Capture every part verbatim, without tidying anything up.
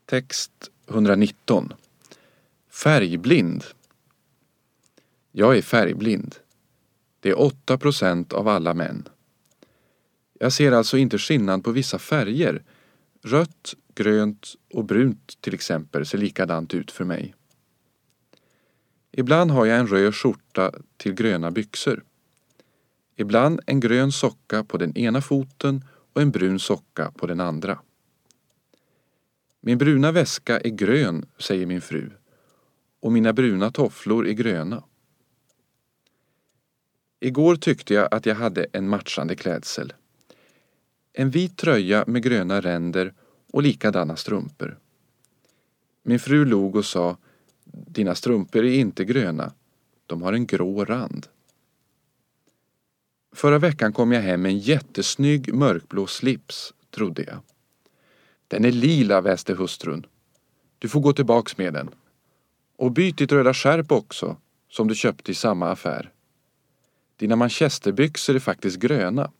Text etthundranitton. Färgblind. Jag är färgblind. Det är åtta procent av alla män. Jag ser alltså inte skillnad på vissa färger. Rött, grönt och brunt till exempel ser likadant ut för mig. Ibland har jag en röd skjorta till gröna byxor. Ibland en grön socka på den ena foten och en brun socka på den andra. Min bruna väska är grön, säger min fru, och mina bruna tofflor är gröna. Igår tyckte jag att jag hade en matchande klädsel. En vit tröja med gröna ränder och likadana strumpor. Min fru log och sa, dina strumpor är inte gröna, de har en grå rand. Förra veckan kom jag hem med en jättesnygg mörkblå slips, trodde jag. Den är lila, väste hustrun. Du får gå tillbaks med den. Och byt ditt röda skärp också, som du köpte i samma affär. Dina manchesterbyxor är faktiskt gröna.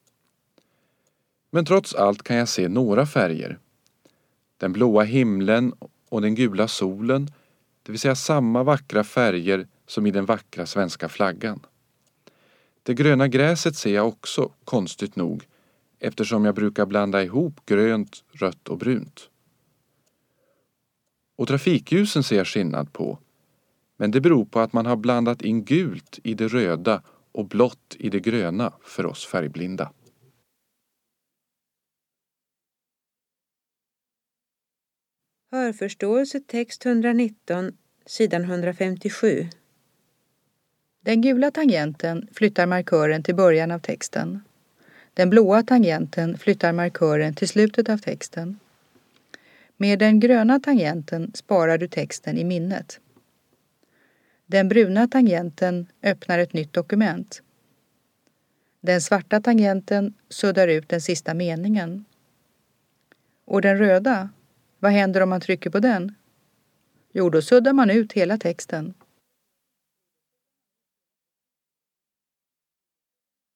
Men trots allt kan jag se några färger. Den blåa himlen och den gula solen, det vill säga samma vackra färger som i den vackra svenska flaggan. Det gröna gräset ser jag också, konstigt nog, eftersom jag brukar blanda ihop grönt, rött och brunt. Och trafikljusen ser jag skillnad på, men det beror på att man har blandat in gult i det röda och blått i det gröna för oss färgblinda. Hörförståelse text etthundranitton, sidan etthundrafemtiosju. Den gula tangenten flyttar markören till början av texten. Den blåa tangenten flyttar markören till slutet av texten. Med den gröna tangenten sparar du texten i minnet. Den bruna tangenten öppnar ett nytt dokument. Den svarta tangenten suddar ut den sista meningen. Och den röda, vad händer om man trycker på den? Jo, då suddar man ut hela texten.